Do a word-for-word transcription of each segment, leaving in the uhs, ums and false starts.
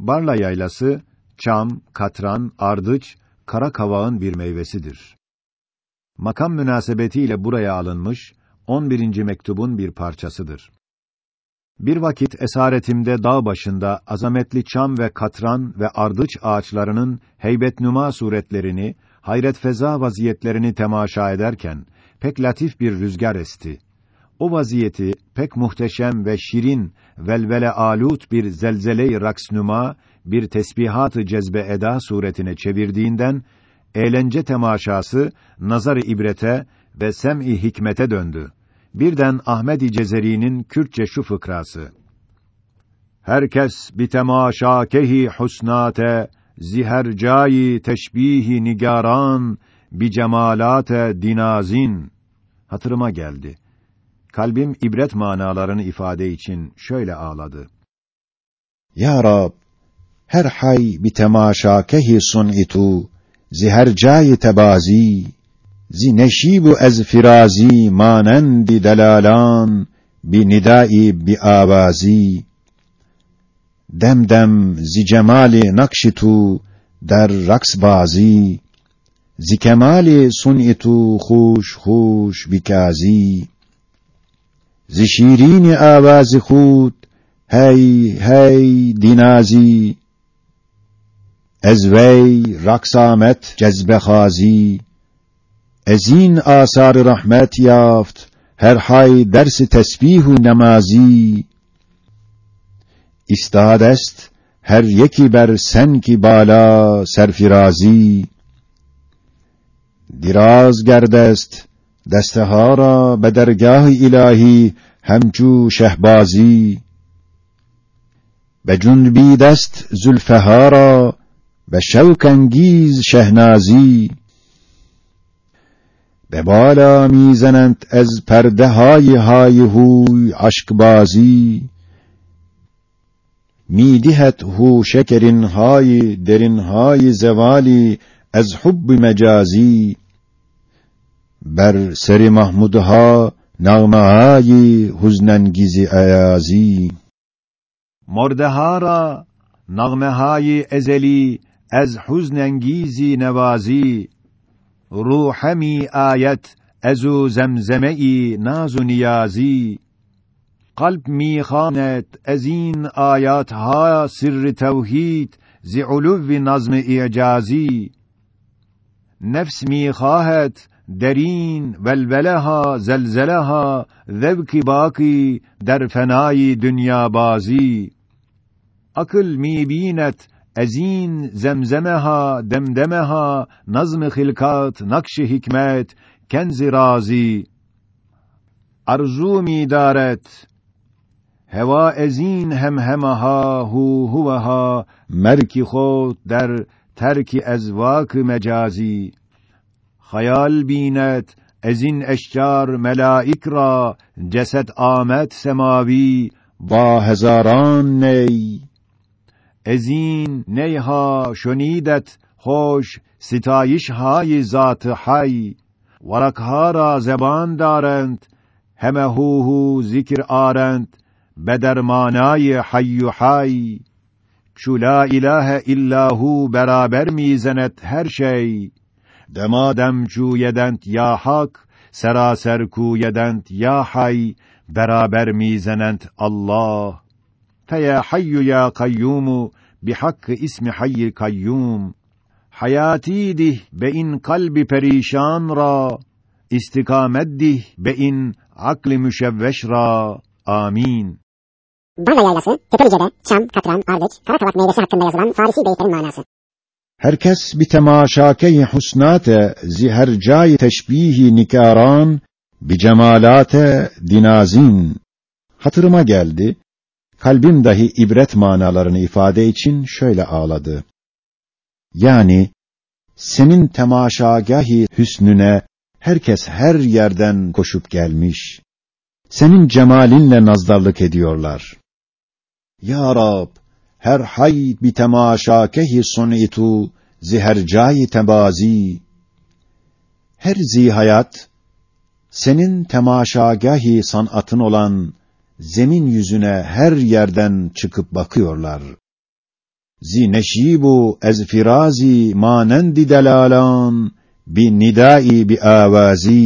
Barla yaylası, çam, katran, ardıç, kara kavağın bir meyvesidir. Makam münasebetiyle buraya alınmış, on birinci mektubun bir parçasıdır. Bir vakit esaretimde dağ başında azametli çam ve katran ve ardıç ağaçlarının heybetnuma suretlerini, hayret feza vaziyetlerini temaşa ederken, pek latif bir rüzgar esti. O vaziyeti pek muhteşem ve şirin, velvele alut bir zelzele-i raksnuma, bir tesbihat-ı cezbe eda suretine çevirdiğinden, eğlence temaşası, nazar-ı ibrete ve sem-i hikmete döndü. Birden Ahmed-i Cezeri'nin Kürtçe şu fıkrası: herkes bi temaşakehi husnate, zihercayi teşbihi nigaran, bi cemalate dinazin. Hatırıma geldi. Kalbim ibret manalarını ifade için şöyle ağladı. Ya Rab, her hay bi temaşakehi sun'itu, zihercayi tebazi, zi neşibu ez firazi manendi delalan, bi nidai bi avazi. Demdem zi cemali nakşitu der raksbazi, zi kemali sun'itu huş huş bikazi. zi şirini avazi khud hey hey dinazi, ez vey raksamet cezbe khazi. ezin asar rahmet yaft her hay dersi tesbih namazi. istad est her yeki ber sen ki bala serfirazi. diraz gerdest destehara be dergâh ilahi hemçu şehbazi. be cunbi dest zülfehara be şevkengiz şehnazi. به بالا میزنند از پرده های های هوی عشقبازی. میدهد هو شکرین های درین های زوالی از حب مجازی. بر سر محمودها نغمه های حزنانگیز ایازی. مرده ها را نغمه های ازلی از حزن انگیزی نوازی. روحمی آیت ازو زمزمه‌ای ناز و نیازی. قلب میخواند از این آیات ها سر توحید ز علو نظم اعجازی. نفس میخواهد درین ولوله ها زلزله ها ذوق باقی در فنای دنیا بازی. akıl می بیند از این زمزمه ها دمدمه ها نظم خلقات نقش حکمت کنز رازی. arzu می دارد هوا از این همهمه ها هو هو ها مرکی خود در ترک ازواق مجازی. خیال بیند از این اشجار ملائک را جسد آمد سماوی با هزاران نی. از این نیها شنیدت خوش ستایش های ذات حی. ورقها را زبان دارند همه هو هو ذکر آرند بدر مانای حی و حی. چو لا اله الا هو برابر میزند هر شی. دمادم جویدند یا حق سراسر کویدند یا حی. برابر میزنند الله. فیا حی یا قیوم بحق اسم حی قیوم. حیاتی ده به این قلب پریشان را. استقامت ده به این عقل مشوش را. آمین. Barla yaylası, Tepelice'de çam, katran, ardıç, kara kavak meyvesi hakkında yazılan Farisi beyitlerin manası. herkes bi temaşake husnate zihercay teşbihi nikaran bi cemalate dinazin. Hatırıma geldi. Kalbim dahi ibret manalarını ifade için şöyle ağladı. Yani senin temaşagâh-i hüsnüne herkes her yerden koşup gelmiş. Senin cemalinle nazdarlık ediyorlar. Ya Rab, her hay bi temaşâkehi sun'itu zihercâi tebazi. Her zihayat senin temaşagâh-i sanatın olan zemin yüzüne her yerden çıkıp bakıyorlar. zi neşibu ez firazi manendi delalan bi nidai bi avazi.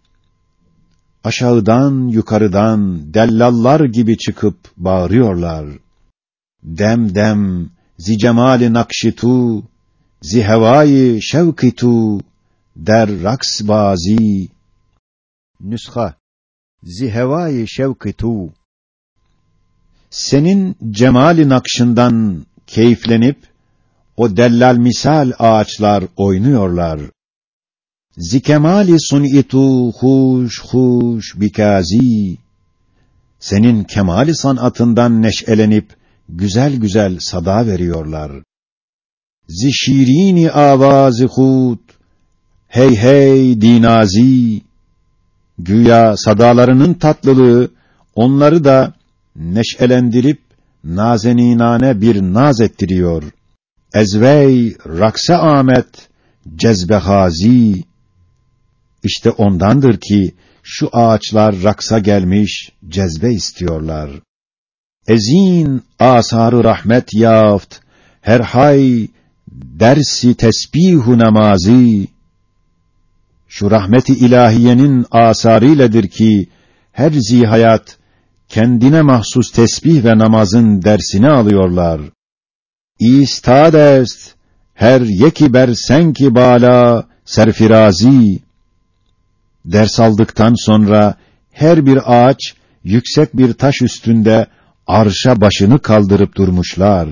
Aşağıdan yukarıdan dellallar gibi çıkıp bağırıyorlar. Dem dem zi cemali nakşitu zi hevai şevkitu der raks bazi. Nüsha zi hevai şevkitu. Senin cemali nakşından keyiflenip o dellal misal ağaçlar oynuyorlar. Zikemali sun'itu huş huş bikazi. Senin kemali sanatından neşelenip güzel güzel sada veriyorlar. Zi şirini avazı hud hey hey dinazi. Güya sadalarının tatlılığı onları da neşelendirip nazeninane bir naz ettiriyor. Ezvey rakse amet cezbehazi. İşte ondandır ki şu ağaçlar raksa gelmiş, cezbe istiyorlar. Ezin asarı rahmet yaft, her hay dersi tesbihu namazi. Şu rahmeti ilahiyenin asarıyledir ki her zihayat kendine mahsus tesbih ve namazın dersini alıyorlar. İstadest her yeki ber senki bala serfirazi. Ders aldıktan sonra her bir ağaç yüksek bir taş üstünde arşa başını kaldırıp durmuşlar.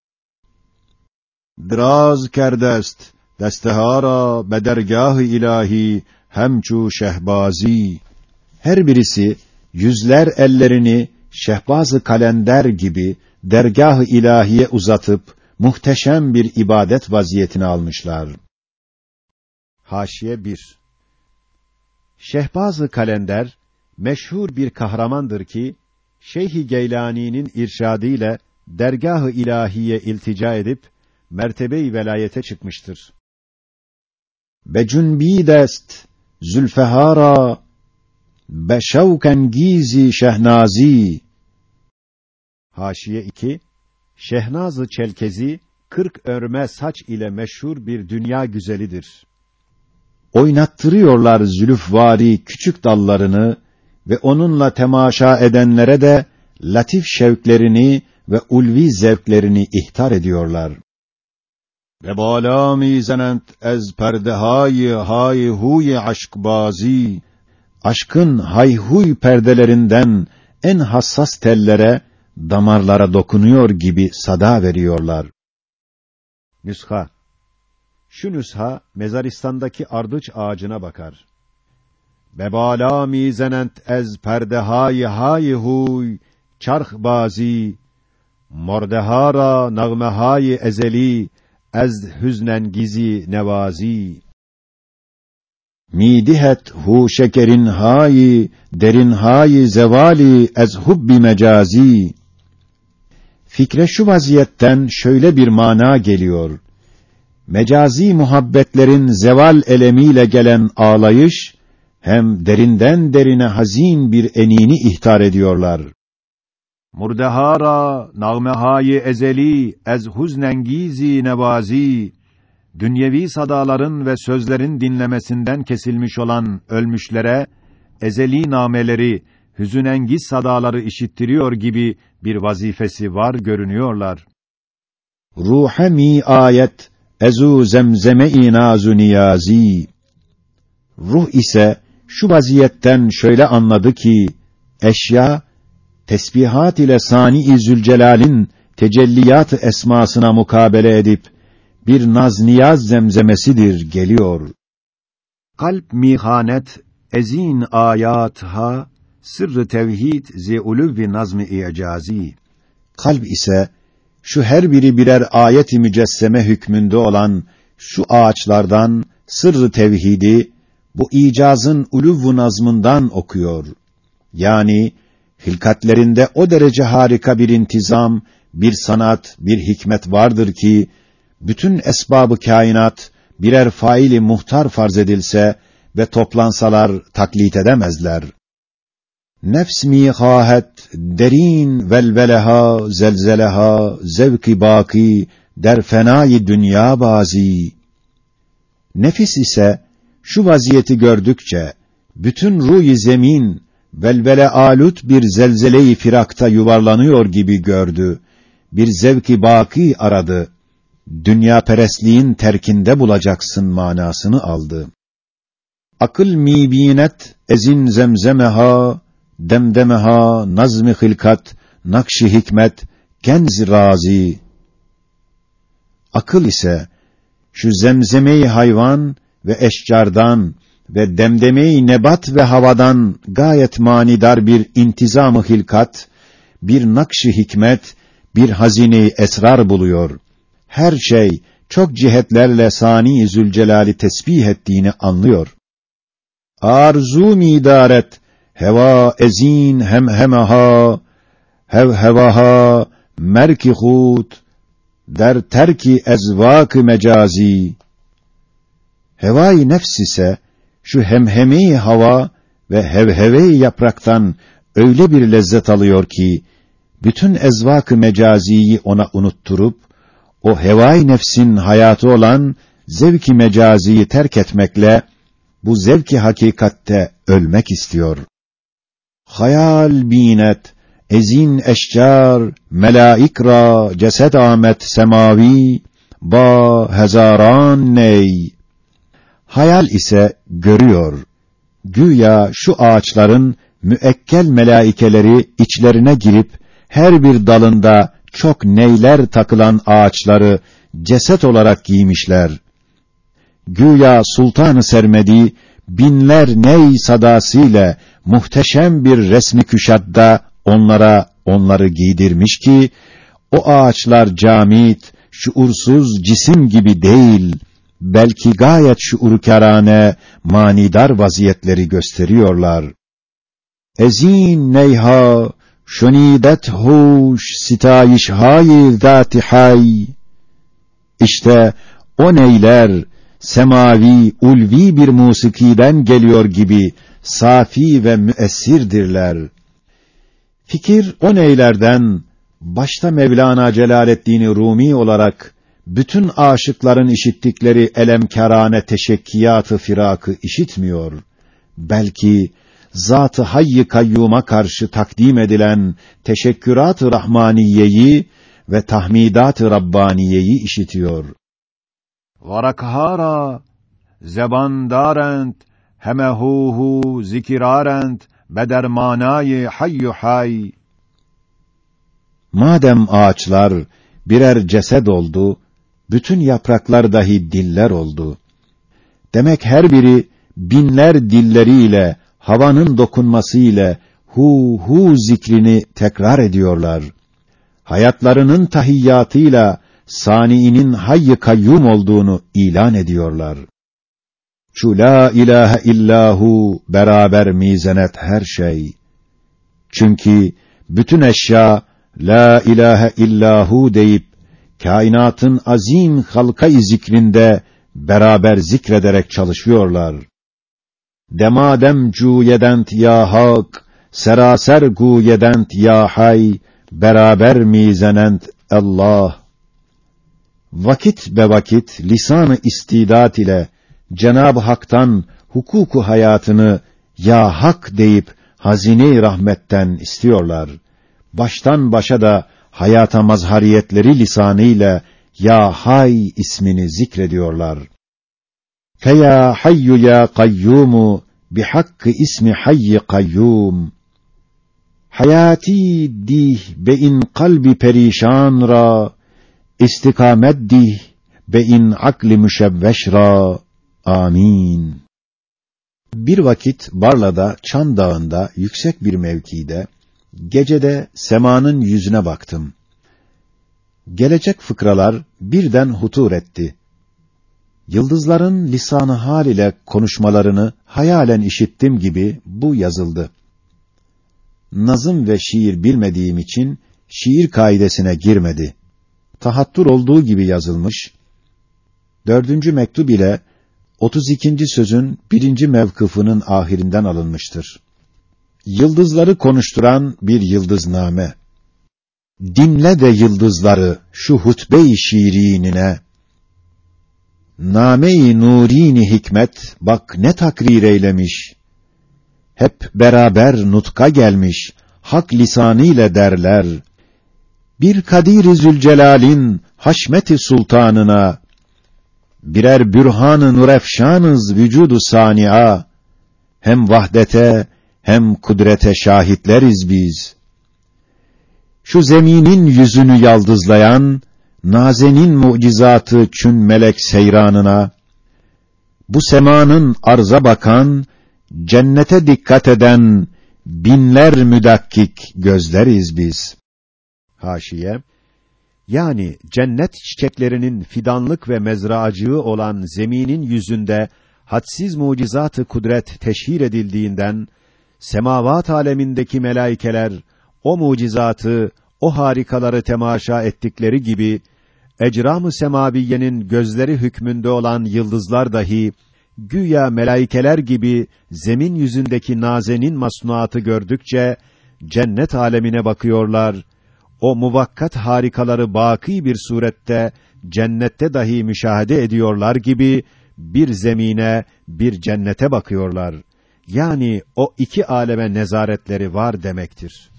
Draz kerdest destehara bedergâh-ı ilahi hemçu şehbazi. Her birisi yüzler ellerini şehbaz-ı kalender gibi dergâh-ı ilahiye uzatıp muhteşem bir ibadet vaziyetine almışlar. Haşiye bir. Şehbaz-ı kalender meşhur bir kahramandır ki Şeyh-i Geylani'nin irşadıyla dergâh-ı ilahiye iltica edip mertebe-i velayete çıkmıştır. Becunbidest zülfehara beşevken gizi şehnazi. Haşiye iki. Şehnaz-ı Çelkezi kırk örme saç ile meşhur bir dünya güzelidir. Oynattırıyorlar zülüfvari küçük dallarını ve onunla temaşa edenlere de latif şevklerini ve ulvi zevklerini ihtar ediyorlar. Ve bâlâ mîzenent ez perdehâyi hâyi hûyi aşkbâzî. Aşkın hayhuy perdelerinden en hassas tellere, damarlara dokunuyor gibi sada veriyorlar. Nüsha. Şu nüsha Mezaristan'daki ardıç ağacına bakar. Bebâlâ mîzenent ez perdehâyi hâyi hûy çarh bâzî. Mordehâra nağmehâyi ezeli ez hüznen gizi nevazî. Midihet hu şekerin hayi derin hayi zevali ez hubbi mecazi. Fikre şu vaziyetten şöyle bir mana geliyor. Mecazi muhabbetlerin zeval elemiyle gelen ağlayış hem derinden derine hazin bir enini ihtar ediyorlar. Murdehara nağmehayi ezeli ez huznengizi nevazi. Dünyevi sadaların ve sözlerin dinlemesinden kesilmiş olan ölmüşlere ezeli nameleri, hüzünengiz sadaları işittiriyor gibi bir vazifesi var görünüyorlar. Ruhe mi ayet ezu zemzeme-i nazu niyazi. Ruh ise şu vaziyetten şöyle anladı ki eşya tesbihat ile Sani-i Zülcelal'in tecelliyat-ı esmasına mukabele edip bir naz-niyaz zemzemesidir geliyor. Kalp mihanet ezin ayatha sırrı tevhid zi uluvvi nazm-ı icazi. Kalp ise şu her biri birer ayet-i mücesseme hükmünde olan şu ağaçlardan sırrı tevhidi bu icazın uluvvu nazmından okuyor. Yani hilkatlerinde o derece harika bir intizam, bir sanat, bir hikmet vardır ki bütün esbab-ı kainat birer faili muhtar farz edilse ve toplansalar taklit edemezler. Nefs mi khahet derin velveleha zelzeleha zevki baki der fenayı dünya bazi. Nefis ise şu vaziyeti gördükçe bütün ruh-i zemin velvele alut bir zelzele-i firakta yuvarlanıyor gibi gördü. Bir zevki baki aradı. Dünya perestliğin terkinde bulacaksın manasını aldı. Akıl mi binet ezin zemzemeha demdemeha nazm-ı hilkat nakş-ı hikmet kenz razi. Akıl ise şu zemzeme-i hayvan ve eşcardan ve demdeme-i nebat ve havadan gayet manidar bir intizam-ı hilkat, bir nakş-ı hikmet, bir hazine-i esrar buluyor. Her şey çok cihetlerle Sani-i Zülcelal'i tesbih ettiğini anlıyor. Arzu midaret heva ezin hem hemaha hev hevaha merki hut der terki ezvak-ı mecazi. Hevai nefs ise şu hemhemi hava ve hevheve-i yapraktan öyle bir lezzet alıyor ki bütün ezvak-ı mecaziyi ona unutturup o hevai nefsin hayatı olan zevk-i mecaziyi terk etmekle bu zevk-i hakikatte ölmek istiyor. Hayal binet ezin eşcar melaik ra ceset amet semavi ba hezaran ney. Hayal ise görüyor. Güya şu ağaçların müekkel melaikeleri içlerine girip her bir dalında çok neyler takılan ağaçları ceset olarak giymişler. Güya Sultan-ı Sermedi binler ney sadasıyla muhteşem bir resmi küşadda onlara onları giydirmiş ki o ağaçlar camit, şuursuz cisim gibi değil, belki gayet şuurkârane, manidar vaziyetleri gösteriyorlar. Ezin neyha şunidet huş sitayişhâ-i zât-i hay. İşte o neyler semavi, ulvi bir musikiden geliyor gibi safi ve müessirdirler. Fikir o neylerden başta Mevlana Celaleddin Rumi olarak bütün aşıkların işittikleri elemkârane teşekkiyat-ı firakı işitmiyor. Belki Zat-ı Hayy-i Kayyum'a karşı takdim edilen teşekkürat-ı rahmaniyeyi ve tahmidat-ı rabbaniyeyi işitiyor. Varakhara zebandarent hemehuhu zikirarent bedermanayı hayyu hay. Madem ağaçlar birer cesed oldu, bütün yapraklar dahi diller oldu. Demek her biri binler dilleriyle, havanın dokunmasıyla hu hu zikrini tekrar ediyorlar. Hayatlarının tahiyyatıyla Sani'nin hayy-i kayyum olduğunu ilan ediyorlar. Şu la ilahe illahu beraber mizanet her şey. Çünkü bütün eşya la ilahe illahu deyip kainatın azim halka-i zikrinde beraber zikrederek çalışıyorlar. Demadem cuyedent ya hak, seraser guyedent ya hay, beraber mizenent Allah. Vakit be vakit lisan-ı istidat ile Cenab-ı Hak'tan hukuku hayatını ya hak deyip hazine-i rahmetten istiyorlar. Baştan başa da hayata mazhariyetleri lisanıyla ya hay ismini zikrediyorlar. Feya hayyu ya kayyumu bihakkı ismi hayy kayyum. Hayati dih be in kalbi perişan ra, istikamet dih be in akli müşevveş ra. Amin. Bir vakit Barla'da, Çan Dağı'nda, yüksek bir mevkide, gecede semanın yüzüne baktım. Gelecek fıkralar birden hutur etti. Yıldızların lisan-ı hal ile konuşmalarını hayalen işittim gibi bu yazıldı. Nazım ve şiir bilmediğim için şiir kaidesine girmedi. Tahattür olduğu gibi yazılmış. Dördüncü mektup ile otuz ikinci sözün birinci mevkıfının ahirinden alınmıştır. yıldızları konuşturan bir yıldızname. Dinle de yıldızları şu hutbe-i şiirinine. Name-i nurini hikmet bak ne takrir eylemiş. Hep beraber nutka gelmiş, hak lisanı ile derler. Bir Kadir-i Zülcelal'in haşmet-i sultanına, birer bürhan-ı nurefşanız vücudu sani'a, hem vahdete hem kudrete şahitleriz biz. Şu zeminin yüzünü yaldızlayan, nazenin mucizatı çün melek seyranına, bu semanın arza bakan, cennete dikkat eden, binler müdakkik gözleriz biz. Haşiye, yani cennet çiçeklerinin fidanlık ve mezracığı olan zeminin yüzünde hadsiz mucizat-ı kudret teşhir edildiğinden, semavat alemindeki melaikeler o mucizatı, o harikaları temaşa ettikleri gibi, ecram-ı semaviyenin gözleri hükmünde olan yıldızlar dahi, güya melaikeler gibi zemin yüzündeki nazenin masnuatı gördükçe, cennet alemine bakıyorlar, o muvakkat harikaları baki bir surette, cennette dahi müşahede ediyorlar gibi, bir zemine, bir cennete bakıyorlar. Yani o iki aleme nezaretleri var demektir.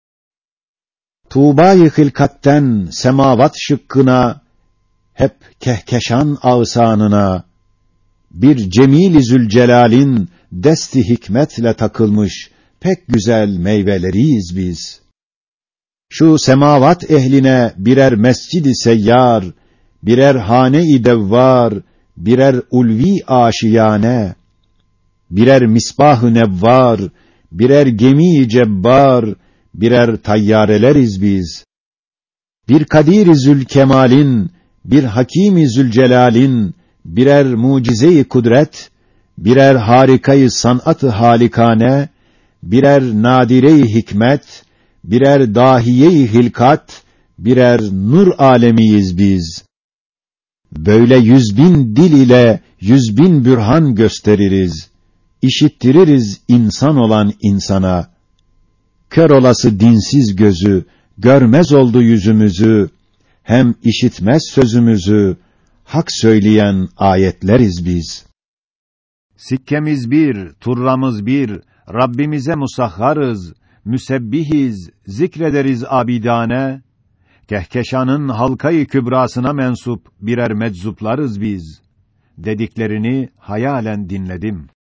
Tuğba-i hilkatten semavat şıkkına, hep kehkeşan ağsanına, bir Cemil-i Zülcelal'in desti hikmetle takılmış pek güzel meyveleriyiz biz. Şu semavat ehline birer mescid-i seyyar, birer hane-i devvar, birer ulvi aşiyane, birer misbah-ı nevvar, birer gemi-i cebbar, birer tayyareleriz biz. Bir Kadir-i Zülkemal'in, bir Hakim-i Zülcelal'in, birer mucize-i kudret, birer harikayı sanat-ı halikane, birer nadire-i hikmet, birer dahiye-i hilkat, birer nur alemiyiz biz. Böyle yüz bin dil ile yüz bin bürhan gösteririz, işittiririz insan olan insana. Kör olası dinsiz gözü, görmez oldu yüzümüzü, hem işitmez sözümüzü, hak söyleyen ayetleriz biz. Sikkemiz bir, turramız bir, Rabbimize musahharız, müsebbihiz, zikrederiz abidane, Kehkeşan'ın halkayı kübrasına mensup birer meczuplarız biz, dediklerini hayalen dinledim.